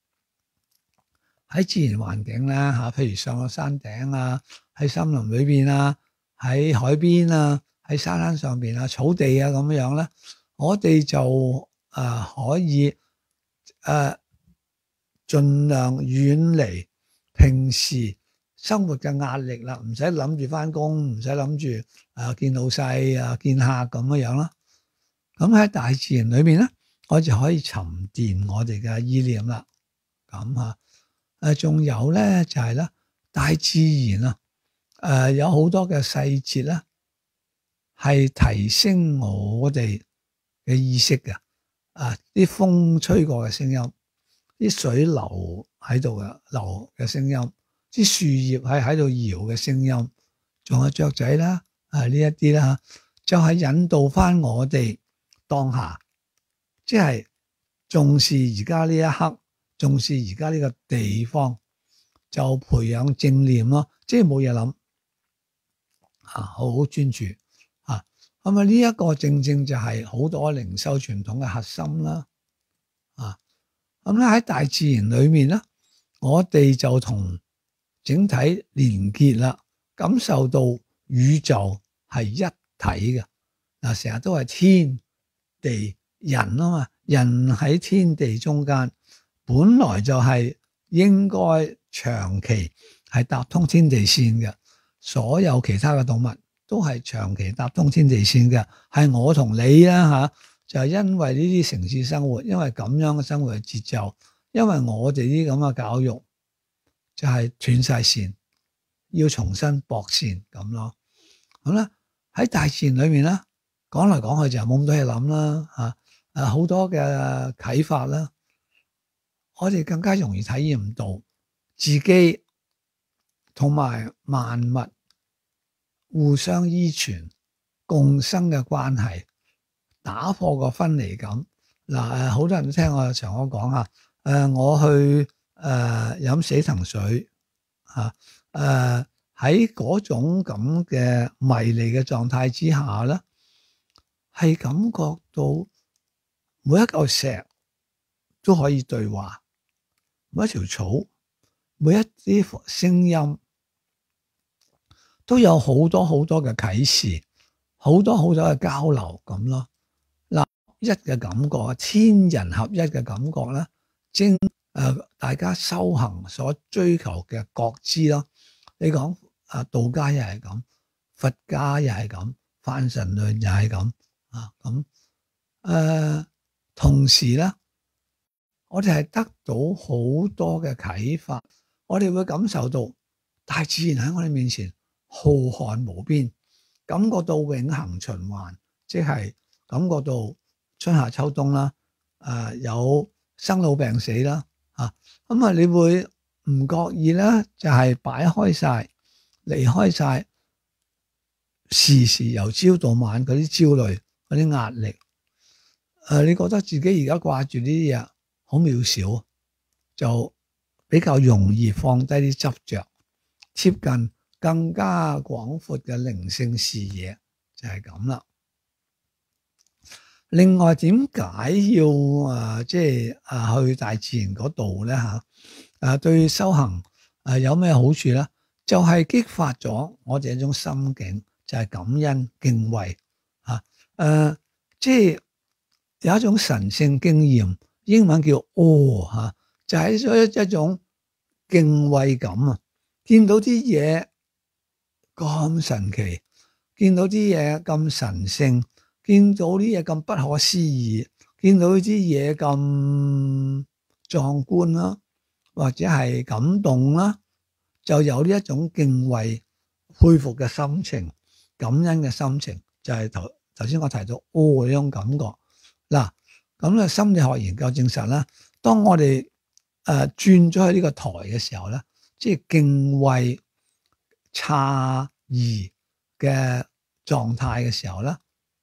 喺自然環境啦嚇，譬如上個山頂啊，喺森林裏邊啊，喺海邊啊，喺沙灘上邊啊，草地啊咁樣咧，我哋就可以盡量遠離平時生活嘅壓力啦，唔使諗住返工，唔使諗住見老細見客咁樣啦。咁喺大自然裏面咧，我就可以沉澱我哋嘅意念啦。咁嚇，仲有咧就係咧，大自然有好多嘅細節咧，係提升我哋嘅意識嘅。啲風吹過嘅聲音，啲水流喺度嘅聲音，啲樹葉喺度搖嘅聲音，仲有雀仔啦，呢一啲啦，就係引導翻我哋當下，即係重視而家呢一刻，重視而家呢個地方，就培養正念咯，即係冇嘢諗，好好專注咁呢一個正正就係好多靈修傳統嘅核心啦。咁咧喺大自然裏面咧，我哋就同整體連結啦，感受到宇宙係一體嘅。成日都係天地人啊嘛，人喺天地中間，本來就係應該長期係搭通天地線嘅，所有其他嘅動物都係長期搭通天地線嘅，係我同你啦就係因為呢啲城市生活，因為咁樣嘅生活嘅節奏，因為我哋啲咁嘅教育就係斷晒線，要重新駁線咁咯。咁咧喺大自然裏面咧，講嚟講去就冇咁多嘢諗啦好多嘅啟發啦，我哋更加容易體驗到自己同埋萬物互相依存共生嘅關係，打破個分離感。好多人都聽我常講我去飲死藤水喺嗰種咁嘅迷離嘅狀態之下咧，係感覺到每一嚿石都可以對話，每一條草，每一啲聲音都有好多好多嘅啟示， 好多好多嘅交流咁咯。嗱，一嘅感覺，千人合一嘅感覺啦，大家修行所追求嘅覺知咯。你講道家又係咁，佛家又係咁，泛神論又係咁咁。同時咧，我哋係得到好多嘅啟發，我哋會感受到大自然喺我哋面前浩瀚無邊，感覺到永恆循環，即係感覺到春夏秋冬啦，有生老病死啦，咁你會唔覺意咧就係擺開晒，離開晒時時由朝到晚嗰啲焦慮、嗰啲壓力，你覺得自己而家掛住呢啲嘢好渺小，就比較容易放低啲執着，貼近更加廣闊嘅靈性視野，就係咁啦。另外，點解要去大自然嗰度咧對修行有咩好處咧？就係激發咗我哋一種心境，就係感恩敬畏有一種神聖經驗，英文叫 awe 就係一種敬畏感啊！見到啲嘢咁神奇，見到啲嘢咁神聖，見到啲嘢咁不可思議，見到啲嘢咁壯觀啦，或者係感動啦，就有呢一種敬畏、佩服嘅心情、感恩嘅心情，就係頭先我提到呢種感覺。嗱，咁咧心理學研究證實啦，當我哋轉咗去呢個台嘅時候咧，即係敬畏、詫異嘅狀態嘅時候咧，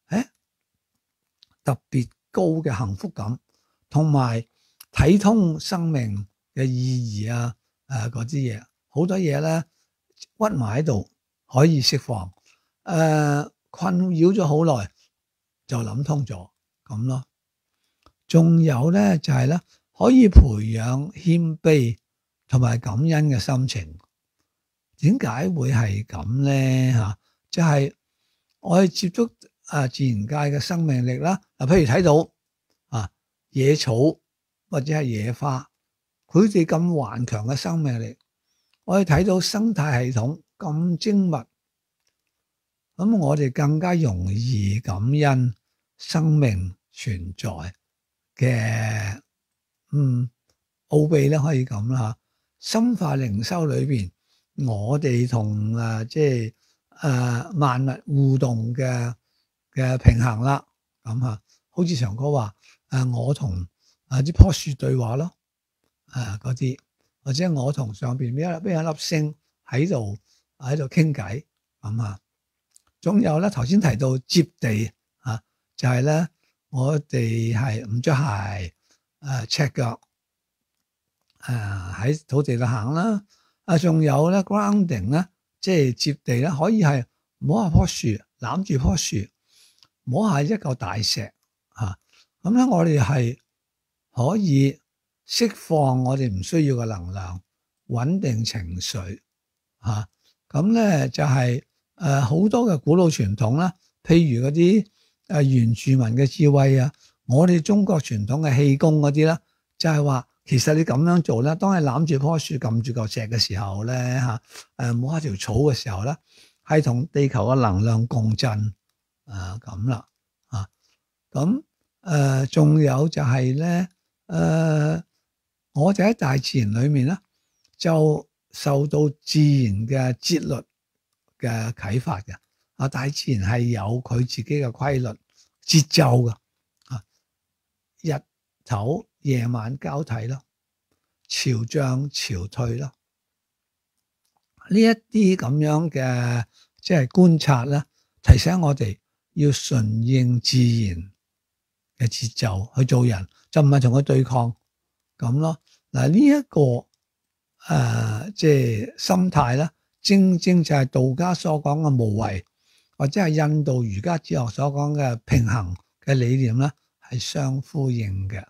特別高嘅幸福感，同埋睇通生命嘅意義嗰啲嘢，好多嘢咧屈埋喺度可以釋放，困擾咗好耐就諗通咗。咁咯，仲有咧就係咧可以培養謙卑同埋感恩嘅心情。點解會係咁咧？就係我哋接觸自然界嘅生命力啦。譬如睇到野草或者係野花，佢哋咁頑強嘅生命力，我哋睇到生態系統咁精密，咁我哋更加容易感恩生命存在嘅奧秘咧，可以咁啦。深化靈修裏邊，我哋同萬物互動嘅平衡啦。咁好似長哥話我同啲棵樹對話咯，嗰啲或者我同上邊邊一粒星喺度傾偈咁仲有咧頭先提到接地就係咧，我哋係唔着鞋，赤腳，喺土地度行啦。仲有咧 grounding 咧，即係接地咧，可以係摸下棵樹，攬住棵樹，摸下一嚿大石，咁咧我哋係可以釋放我哋唔需要嘅能量，穩定情緒，咁咧就係好多嘅古老傳統啦，譬如嗰啲原住民嘅智慧我哋中國傳統嘅氣功嗰啲啦，就係話其實你咁樣做咧，當你攬住棵樹撳住嚿石嘅時候咧摸下條草嘅時候咧，係同地球嘅能量共振咁啦咁仲有就係咧我哋喺大自然裏面咧，就受到自然嘅節律嘅啟發嘅。大自然係有佢自己嘅規律節奏嘅，日頭夜晚交替咯，潮漲潮退咯，呢一啲咁樣嘅即係觀察咧，提醒我哋要順應自然嘅節奏去做人，就唔係同佢對抗咁咯。嗱，呢一個即係心態咧，正正就係道家所講嘅無為，或者係印度儒家哲學所講嘅平衡嘅理念咧，係相呼應嘅。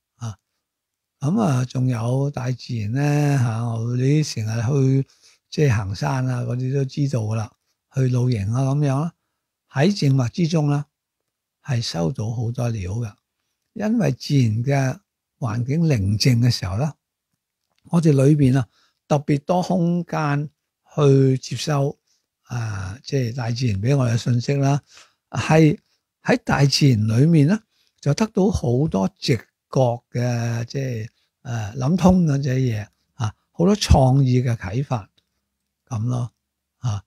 咁仲有大自然咧你成日去即係行山嗰啲都知道噶啦，去露營咁樣啦， 喺靜默之中咧，係收到好多料嘅。因為自然嘅環境寧靜嘅時候咧，我哋裏邊啊特別多空間去接收即係大自然俾我哋嘅信息啦。係喺大自然裏面咧，就得到好多直覺嘅即係諗通嗰隻嘢啊，好多創意嘅啟發咁咯啊。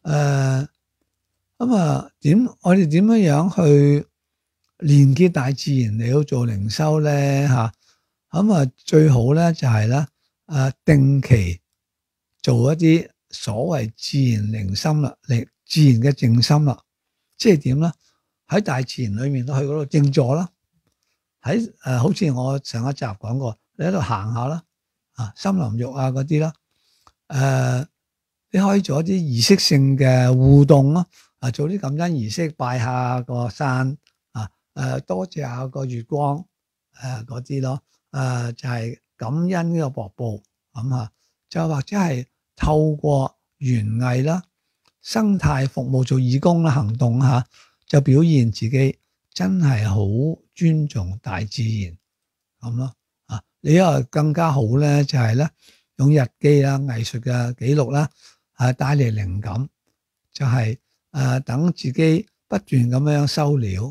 咁啊我哋點樣去連結大自然嚟到做靈修咧嚇？咁啊最好咧就係咧定期做一啲所謂自然靈心啦，自然嘅靜心啦。即係點咧？喺大自然裏面去嗰度靜坐啦。喺好似我上一集講過，你喺度行下啦，森林浴啊嗰啲啦。你可以做一啲儀式性嘅互動咯。做啲感恩儀式，拜下個山多謝下個月光嗰啲咯。就係感恩呢個瀑布咁啊。就或者係透過園藝啦、生態服務做義工啦、行動嚇，就表現自己真係好尊重大自然咁咯。你又更加好咧，就係咧用日記啦、藝術嘅記錄啦，帶嚟靈感，就係等自己不斷咁樣收料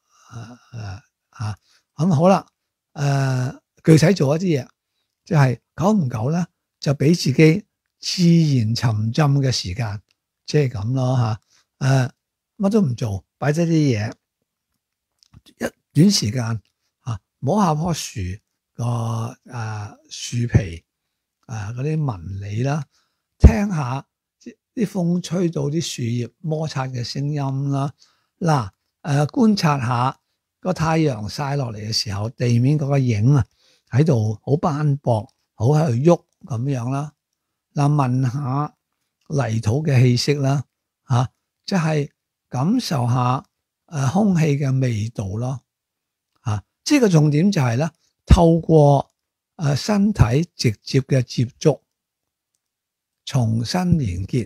咁好啦。具體做一啲嘢，就係久唔久咧，就俾自己自然沉浸嘅時間，即係咁咯嚇。乜都唔做，擺低啲嘢，一短時間摸下棵樹個樹皮嗰啲紋理啦，聽下啲風吹到啲樹葉摩擦嘅聲音啦。觀察下個太陽曬落嚟嘅時候，地面嗰個影喺度好斑駁，好喺度喐咁樣啦。聞下泥土嘅氣息啦，即係感受下空氣嘅味道咯。即係個重點就係咧，透過身體直接嘅接觸，重新連結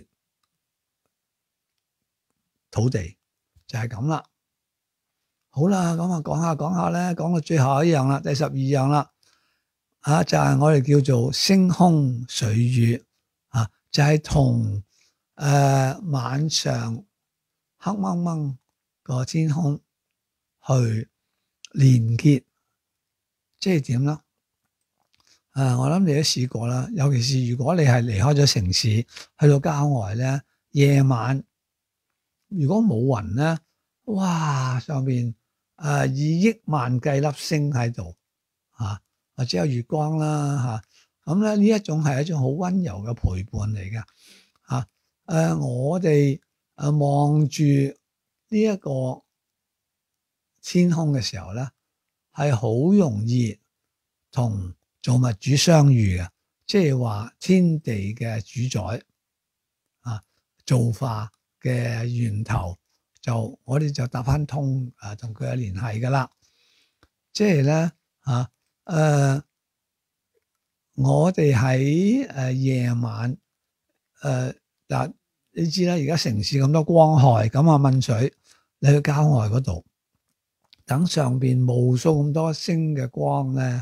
土地，就係咁啦。好啦，咁講下咧，講到最後一樣啦，第12樣啦。就係我哋叫做星空水月就係同晚上黑掹掹個天空去連結，即係點啦？我諗你都試過啦，尤其是如果你係離開咗城市，去到郊外咧，夜晚如果冇雲咧，哇！上面2億萬計粒星喺度或者有月光啦咁咧呢一種係一種好溫柔嘅陪伴嚟嘅我哋望住呢一個天空嘅時候咧，係好容易同造物主相遇嘅，即係話天地嘅主宰造化嘅源頭，我哋就搭翻通同佢有聯繫噶啦。即係咧我哋喺夜晚你知啦，而家城市咁多光害，咁問水，你去郊外嗰度，等上邊無數咁多星嘅光咧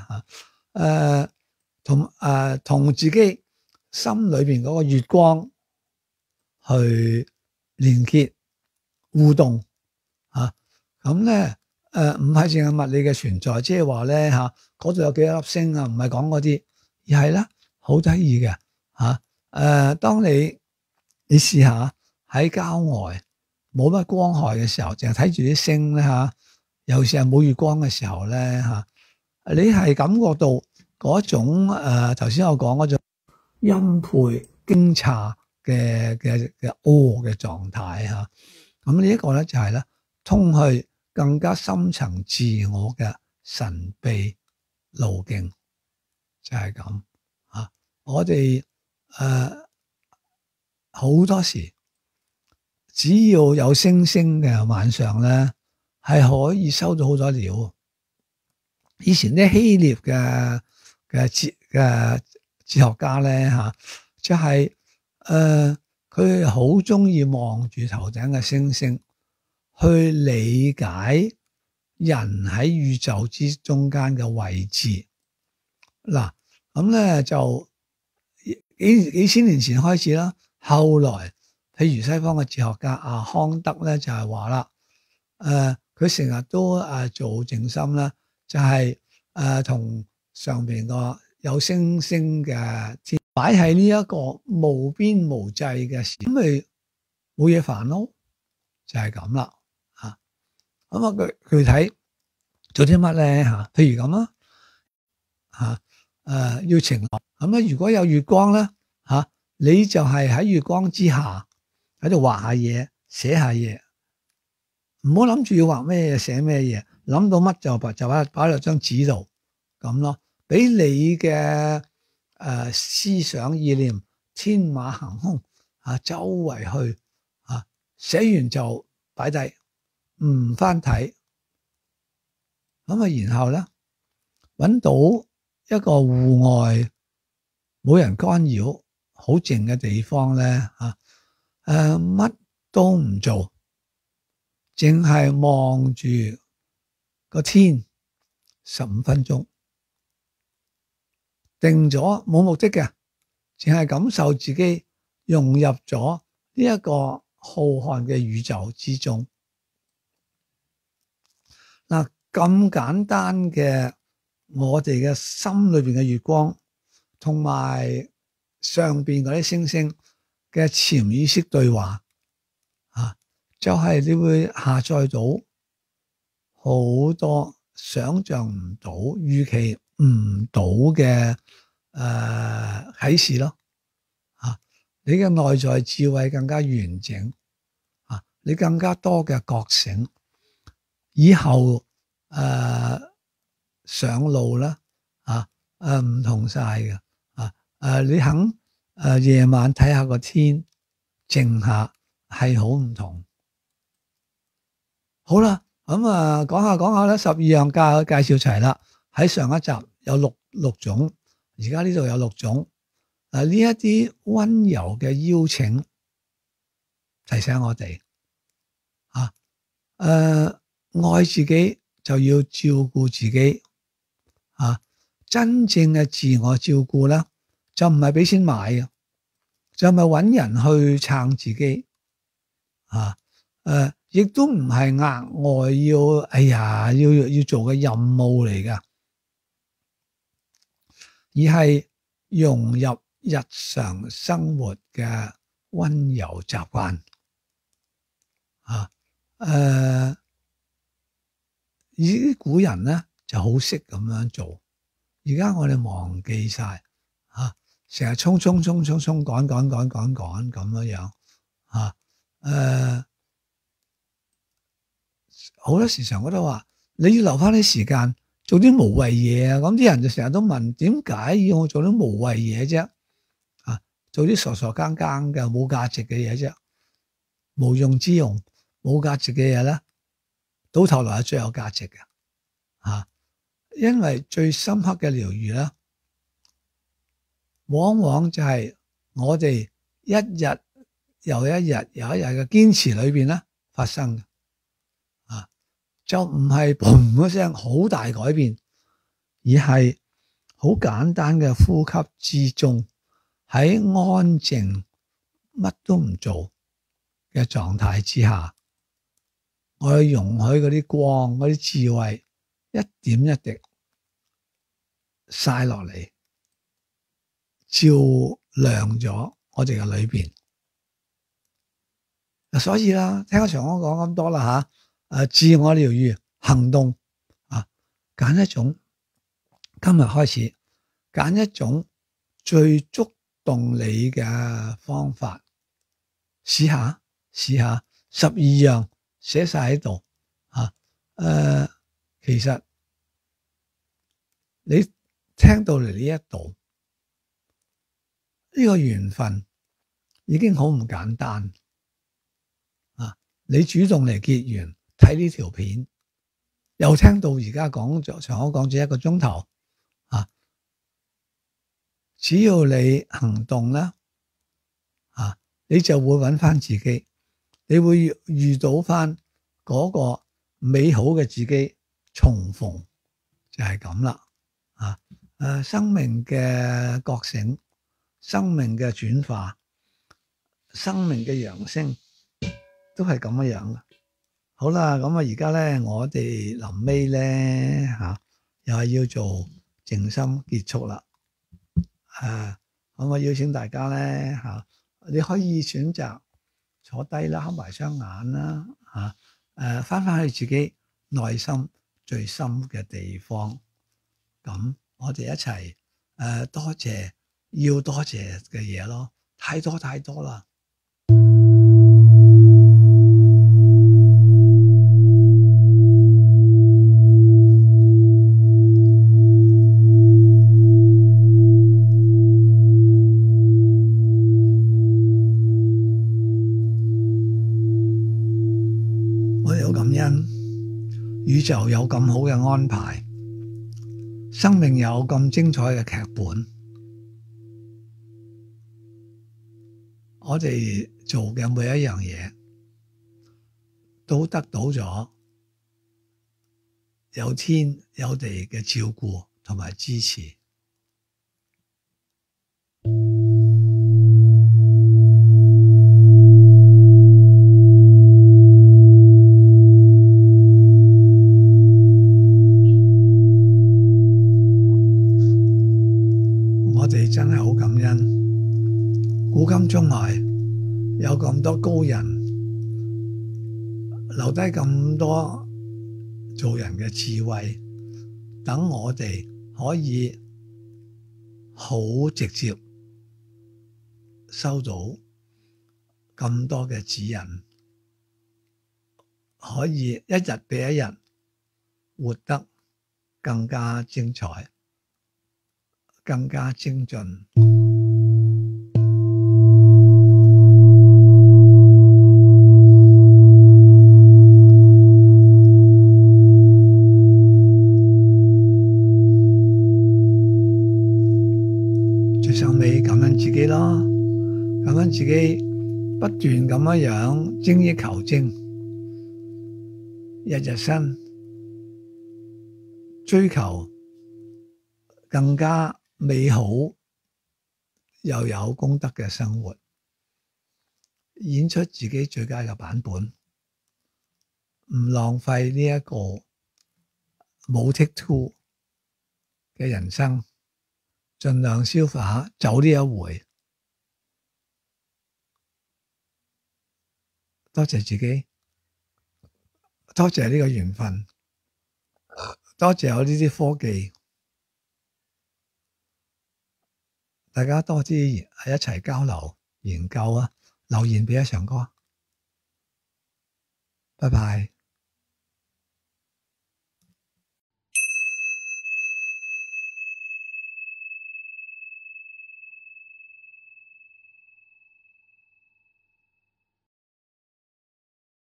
同自己心裏邊嗰個月光去連結互動咁咧唔係淨係物理嘅存在，即係話咧嗰度有幾多粒星唔係講嗰啲，而係咧好得意嘅當你試下喺郊外冇乜光害嘅時候，淨係睇住啲星咧尤其是係冇月光嘅時候咧你係感覺到嗰種頭先我講嗰種欽佩驚詫嘅嘅狀態咁呢一個咧就係咧通去更加深層自我嘅神秘路徑，就係咁我哋好多時只要有星星嘅晚上咧，係可以收到好多料。以前啲希臘嘅哲學家咧就係佢好中意望住頭頂嘅星星， 去理解人喺宇宙之中間嘅位置。嗱，咁咧就幾千年前開始啦，後來譬如西方嘅哲學家阿康德咧就係話啦，佢成日都做靜心啦，就係同上邊個有星星嘅天擺喺呢一個無邊無際嘅時，咁咪冇嘢煩咯，就係咁啦嚇。咁啊具體做啲乜咧嚇？譬如咁啊嚇。要晴朗咁咧，如果有月光咧嚇，你就係喺月光之下喺度畫下嘢、寫下嘢，唔好諗住要畫咩嘢、寫咩嘢，諗到乜就擺落張紙度咁咯，俾你嘅思想意念天馬行空周圍去寫完就擺低，唔翻睇，咁然後咧揾到一個戶外冇人干擾、好靜嘅地方咧乜都唔做，淨係望住個天15分鐘，定咗冇目的嘅，淨係感受自己融入咗呢一個浩瀚嘅宇宙之中。嗱，咁簡單嘅我哋嘅心裏邊嘅月光，同埋上邊嗰啲星星嘅潛意識對話就係你會下載到好多想象唔到、預期唔到嘅啟示咯。你嘅內在智慧更加完整，你更加多嘅覺醒，以後上路啦，唔同晒嘅，你肯夜晚睇下個天，靜下係好唔同。好啦，咁講下咧，12樣介紹齊啦。喺上一集有六種，而家呢度有6種。呢一啲溫柔嘅邀請，提醒我哋愛自己就要照顧自己。真正嘅自我照顧咧，就唔係俾錢買嘅，就唔係搵人去撐自己亦都唔係額外要做嘅任務嚟㗎，而係融入日常生活嘅溫柔習慣而啲古人咧就好識咁樣做，而家我哋忘記晒成日衝趕咁樣好多時常我都話你要留翻啲時間做啲無謂嘢啊！咁啲人就成日都問，點解要我做啲無謂嘢啫？做啲傻更嘅冇價值嘅嘢啫，無用之用，冇價值嘅嘢咧，到頭來係最有價值嘅因為最深刻嘅療癒咧，往往就係我哋一日又一日嘅堅持裏邊咧發生嘅。就唔係砰一聲好大改變，而係好簡單嘅呼吸之中，喺安靜乜都唔做嘅狀態之下，我哋容許嗰啲光、嗰啲智慧一點一滴曬落嚟，照亮咗我哋嘅裏邊。所以啦，聽阿長安講咁多啦自我療癒行動揀一種，今日開始揀一種最觸動你嘅方法，試下12樣寫晒喺度其實你聽到嚟呢一度，呢個緣分已經好唔簡單你主動嚟結緣。睇呢條片，又聽到而家長講咗1個鐘頭只要你行動啦你就會揾翻自己，你會遇到翻嗰個美好嘅自己重逢，就係咁啦。生命嘅覺醒，生命嘅轉化，生命嘅揚升，都係咁樣嘅。好啦，咁而家咧，我哋臨尾咧又係要做靜心結束啦。咁我邀請大家咧你可以選擇坐低啦，合埋雙眼啦，翻去自己內心最深嘅地方。咁我哋一齊多謝要多謝嘅嘢咯，太多太多啦。我哋好感恩，宇宙有咁好嘅安排，生命有咁精彩嘅劇本，我哋做嘅每一樣嘢都得到咗有天有地嘅照顧同埋支持。我哋真係好感恩，古今中外有咁多高人留低咁多做人嘅智慧，等我哋可以好直接收到咁多嘅指引，可以一日比一日活得更加精彩，更加精進。最上尾感恩自己咯，感恩自己不斷咁樣精益求精，日日新，追求更加美好又有功德嘅生活，演出自己最佳嘅版本，唔浪費呢一個冇 take two 嘅人生，盡量消化下走呢一回。多謝自己，多謝呢個緣分，多謝有呢啲科技。大家多啲一齊交流研究啊，留言俾阿長哥，拜拜。